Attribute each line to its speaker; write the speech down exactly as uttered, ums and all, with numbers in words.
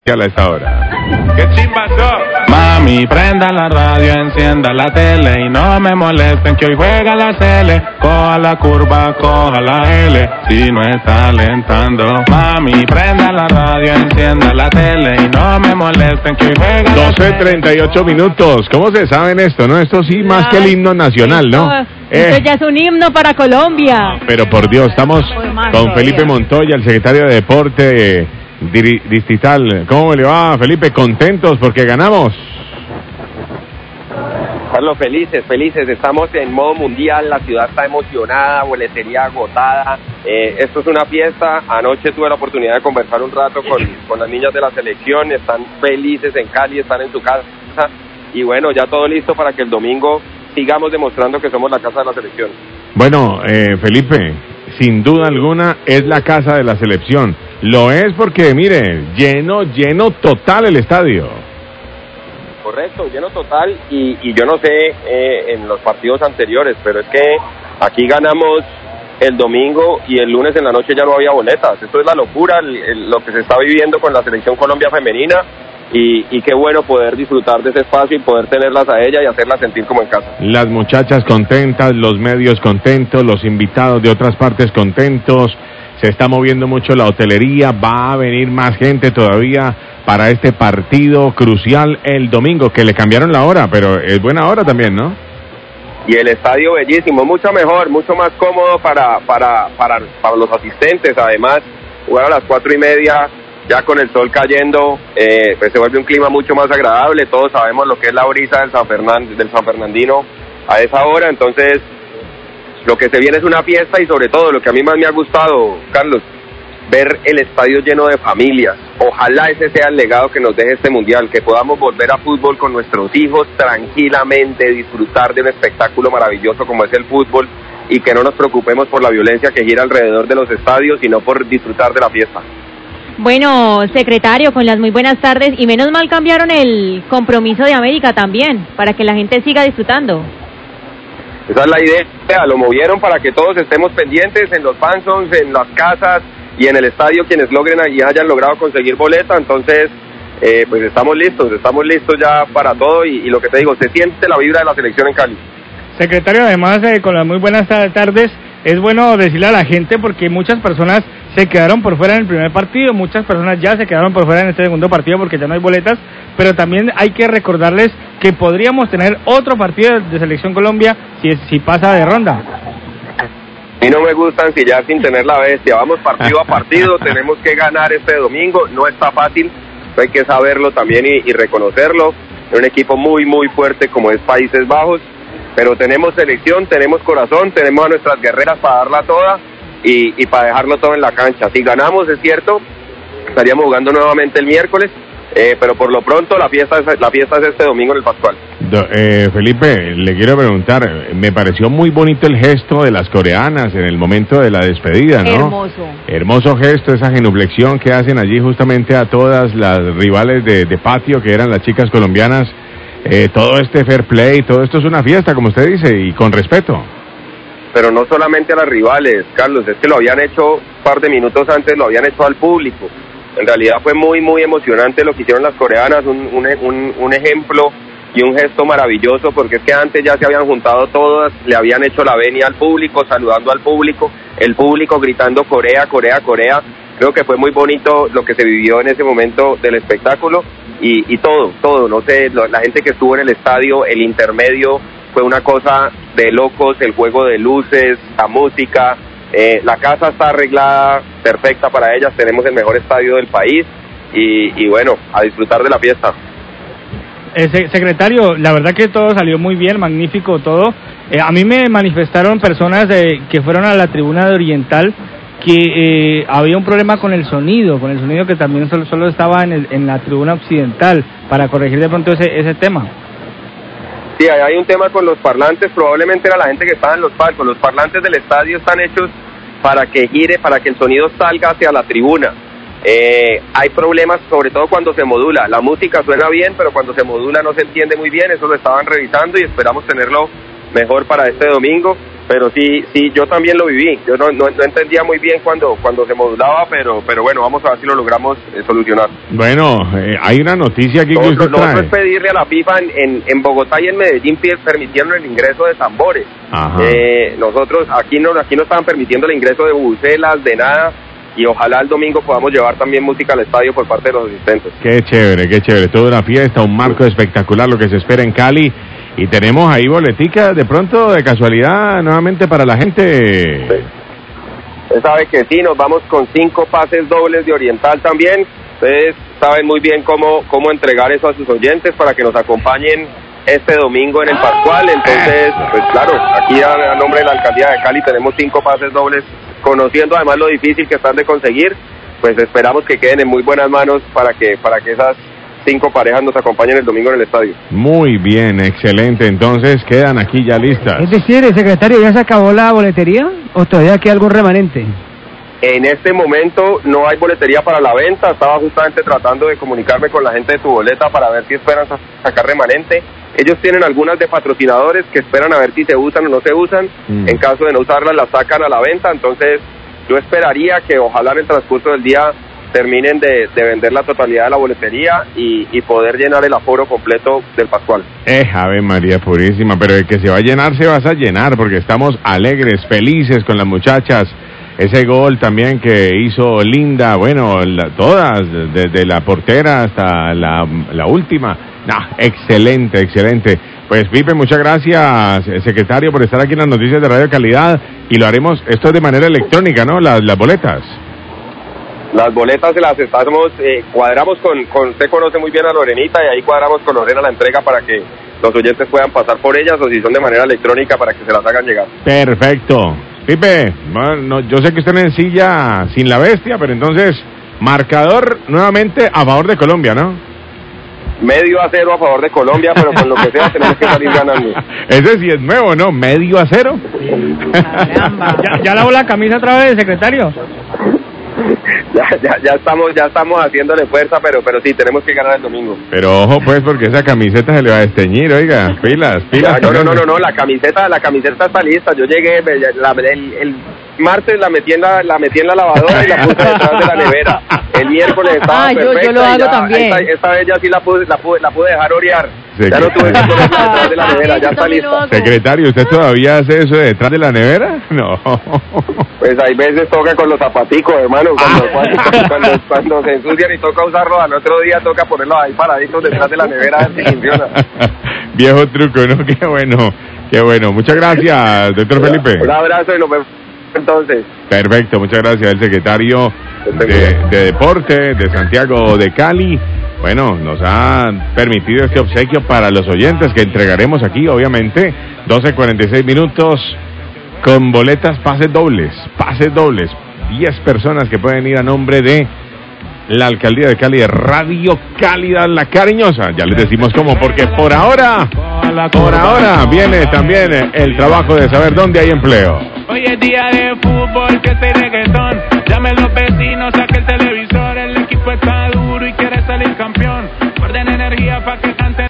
Speaker 1: A esta hora.
Speaker 2: ¡Qué chimba sos!
Speaker 3: Mami, prenda la radio, encienda la tele y no me molesten que hoy juega la Cele. Coja la curva, coja la L, si no está alentando. Mami, prenda la radio, encienda la tele y no me molesten que hoy juega la
Speaker 1: doce treinta y ocho minutos. ¿Cómo se saben esto, no? Esto sí, más que el himno nacional, ¿no?
Speaker 4: Esto,
Speaker 1: Eh,
Speaker 4: esto ya es un himno para Colombia.
Speaker 1: pero por Dios, estamos
Speaker 4: más
Speaker 1: con
Speaker 4: todavía.
Speaker 1: Felipe Montoya, el secretario de Deporte eh, diri- Distrital. ¿Cómo le va, Felipe? ¿Contentos porque ganamos?
Speaker 5: Carlos, felices, felices, estamos en modo mundial, la ciudad está emocionada, boletería agotada, eh, esto es una fiesta. Anoche tuve la oportunidad de conversar un rato con, con las niñas de la selección, están felices en Cali, están en su casa, y bueno, ya todo listo para que el domingo sigamos demostrando que somos la casa de la selección.
Speaker 1: Bueno, eh, Felipe, sin duda alguna es la casa de la selección. Lo es porque, mire, lleno, lleno total el estadio.
Speaker 5: Correcto, lleno total, y, y yo no sé eh, en los partidos anteriores, pero es que aquí ganamos el domingo y el lunes en la noche ya no había boletas. Esto es la locura, el, el, lo que se está viviendo con la selección Colombia femenina, y, y qué bueno poder disfrutar de ese espacio y poder tenerlas a ella y hacerlas sentir como en casa.
Speaker 1: Las muchachas contentas, los medios contentos, los invitados de otras partes contentos. Se está moviendo mucho la hotelería, va a venir más gente todavía para este partido crucial el domingo, que le cambiaron la hora, pero es buena hora también, ¿no?
Speaker 5: Y el estadio bellísimo, mucho mejor, mucho más cómodo para, para, para, para los asistentes. Además, jugar a las cuatro y media, ya con el sol cayendo, eh, pues se vuelve un clima mucho más agradable. Todos sabemos lo que es la brisa del San Fernando, del San Fernandino a esa hora, entonces lo que se viene es una fiesta, y sobre todo lo que a mí más me ha gustado, Carlos, ver el estadio lleno de familias. Ojalá ese sea el legado que nos deje este mundial, que podamos volver a fútbol con nuestros hijos tranquilamente, disfrutar de un espectáculo maravilloso como es el fútbol, y que no nos preocupemos por la violencia que gira alrededor de los estadios, sino por disfrutar de la fiesta.
Speaker 4: Bueno, secretario, con las muy buenas tardes, y menos mal cambiaron el compromiso de América también, para que la gente siga disfrutando.
Speaker 5: Esa es la idea, lo movieron para que todos estemos pendientes en los fansons, en las casas y en el estadio, quienes logren y hayan logrado conseguir boleta. Entonces, eh, pues estamos listos, estamos listos ya para todo, y, y lo que te digo, se siente la vibra de la selección en Cali.
Speaker 6: Secretario, además, eh, con las muy buenas tardes, es bueno decirle a la gente, porque muchas personas se quedaron por fuera en el primer partido, muchas personas ya se quedaron por fuera en este segundo partido porque ya no hay boletas, pero también hay que recordarles que podríamos tener otro partido de Selección Colombia si, si pasa de ronda.
Speaker 5: Y no me gustan si ya sin tener la bestia, vamos partido a partido, tenemos que ganar este domingo, no está fácil, hay que saberlo también y, y reconocerlo. Es un equipo muy muy fuerte como es Países Bajos, pero tenemos selección, tenemos corazón, tenemos a nuestras guerreras para darla toda y, y para dejarlo todo en la cancha. Si ganamos, es cierto, estaríamos jugando nuevamente el miércoles, eh, pero por lo pronto la fiesta es, la fiesta es este domingo en el Pascual.
Speaker 1: Do, eh, Felipe, le quiero preguntar, me pareció muy bonito el gesto de las coreanas en el momento de la despedida, ¿no?
Speaker 4: Hermoso.
Speaker 1: Hermoso gesto, esa genuflexión que hacen allí justamente a todas las rivales de, de patio, que eran las chicas colombianas. Eh, todo este fair play, todo esto es una fiesta, como usted dice, y con respeto.
Speaker 5: Pero no solamente a las rivales, Carlos, es que lo habían hecho un par de minutos antes, lo habían hecho al público. En realidad fue muy, muy emocionante lo que hicieron las coreanas, un, un, un, un ejemplo y un gesto maravilloso, porque es que antes ya se habían juntado todas, le habían hecho la venia al público, saludando al público, el público gritando Corea, Corea, Corea. Creo que fue muy bonito lo que se vivió en ese momento del espectáculo, y, y todo, todo, no sé, lo, la gente que estuvo en el estadio, el intermedio, fue una cosa de locos, el juego de luces, la música, eh, la casa está arreglada, perfecta para ellas, tenemos el mejor estadio del país, y, y bueno, a disfrutar de la fiesta.
Speaker 6: Eh, secretario, la verdad que todo salió muy bien, magnífico todo. Eh, a mí me manifestaron personas eh, que fueron a la tribuna de Oriental que eh, había un problema con el sonido, con el sonido que también solo, solo estaba en, el, en la tribuna occidental, para corregir de pronto ese, ese tema.
Speaker 5: Sí, hay un tema con los parlantes, probablemente era la gente que estaba en los palcos. Los parlantes del estadio están hechos para que gire, para que el sonido salga hacia la tribuna. Eh, hay problemas sobre todo cuando se modula, la música suena bien, pero cuando se modula no se entiende muy bien, eso lo estaban revisando y esperamos tenerlo mejor para este domingo. pero sí, sí, yo también lo viví. Yo no, no, no entendía muy bien cuando, cuando se modulaba, pero, pero bueno, vamos a ver si lo logramos eh, solucionar.
Speaker 1: Bueno, eh, hay una noticia aquí que usted
Speaker 5: Nosotros,
Speaker 1: trae.
Speaker 5: nosotros pedirle a la FIFA en, en, en Bogotá y en Medellín permitieron el ingreso de tambores. Eh, nosotros aquí no, aquí no estaban permitiendo el ingreso de bubucelas, de nada. Y ojalá el domingo podamos llevar también música al estadio por parte de los asistentes.
Speaker 1: Qué chévere, qué chévere. Toda una fiesta, un marco espectacular lo que se espera en Cali. Y tenemos ahí boleticas de pronto, de casualidad, nuevamente para la gente.
Speaker 5: Sí. Usted sabe que sí, nos vamos con cinco pases dobles de Oriental también. Ustedes saben muy bien cómo, cómo entregar eso a sus oyentes para que nos acompañen este domingo en el Pascual. Entonces, pues claro, aquí a, a nombre de la Alcaldía de Cali tenemos cinco pases dobles. Conociendo además lo difícil que están de conseguir, pues esperamos que queden en muy buenas manos para que para que esas cinco parejas nos acompañen el domingo en el estadio.
Speaker 1: Muy bien, excelente. Entonces quedan aquí ya listas.
Speaker 7: Es decir, secretario, ¿ya se acabó la boletería o todavía queda algún remanente?
Speaker 5: En este momento no hay boletería para la venta. Estaba justamente tratando de comunicarme con la gente de Tu Boleta para ver si esperan sacar remanente. Ellos tienen algunas de patrocinadores que esperan a ver si se usan o no se usan. Mm. En caso de no usarlas, las sacan a la venta. Entonces, yo esperaría que ojalá en el transcurso del día terminen de, de vender la totalidad de la boletería y, y poder llenar el aforo completo del Pascual.
Speaker 1: Eh, Ave María Purísima, pero el que se va a llenar, se va a llenar, porque estamos alegres, felices con las muchachas. Ese gol también que hizo Linda, bueno, la, todas, desde la portera hasta la, la última. Nah, excelente, excelente. Pues Pipe, muchas gracias, secretario, por estar aquí en las noticias de Radio Calidad, y lo haremos, esto es de manera electrónica, ¿no? Las, las boletas.
Speaker 5: Las boletas se las estamos, eh, cuadramos con, con, usted conoce muy bien a Lorenita, y ahí cuadramos con Lorena la entrega para que los oyentes puedan pasar por ellas, o si son de manera electrónica, para que se las hagan llegar.
Speaker 1: Perfecto. Pipe, bueno, yo sé que usted en silla sin la bestia, pero entonces, marcador nuevamente a favor de Colombia, ¿no?
Speaker 5: Medio a cero a favor de Colombia, pero con lo que sea tenemos que salir ganando.
Speaker 1: Ese sí es nuevo, ¿no? Medio a cero.
Speaker 6: ¿Ya, ya lavó la camisa otra vez, secretario?
Speaker 5: Ya, ya, ya estamos, ya estamos haciéndole fuerza, pero, pero sí, tenemos que ganar el domingo.
Speaker 1: Pero ojo pues, porque esa camiseta se le va a desteñir, oiga, pilas, pilas.
Speaker 5: No, no, no, no, no, la camiseta, la camiseta está lista. Yo llegué, la, el, el martes la metí en la, la metí en la lavadora y la puse detrás de la nevera. El miércoles estaba
Speaker 4: ah,
Speaker 5: perfecta.
Speaker 4: Yo, yo lo hago
Speaker 5: ya,
Speaker 4: también.
Speaker 5: Esta, esta vez ya sí la pude, la pude, la pude dejar orear. Sí, ya no tuve que ponerla detrás de la nevera, ya está lista.
Speaker 1: Secretario, ¿usted todavía hace eso de detrás de la nevera? No.
Speaker 5: Pues hay veces toca con los zapaticos, hermano, cuando, ah. cuando, cuando, cuando se ensucian y toca usarlos, al otro día toca ponerlos ahí paraditos detrás de la nevera a ver si funciona.
Speaker 1: Viejo truco, ¿no? Qué bueno, qué bueno. Muchas gracias, doctor Felipe.
Speaker 5: Un abrazo y nos vemos entonces.
Speaker 1: Perfecto, muchas gracias, el secretario de, de Deporte de Santiago de Cali. Bueno, nos ha permitido este obsequio para los oyentes que entregaremos aquí, obviamente, doce cuarenta y seis minutos, con boletas, pases dobles, pases dobles, diez personas que pueden ir a nombre de la Alcaldía de Cali, de Radio Calidad, la cariñosa. Ya les decimos cómo, porque por ahora, por ahora viene también el trabajo de saber dónde hay empleo.
Speaker 3: Hoy es día de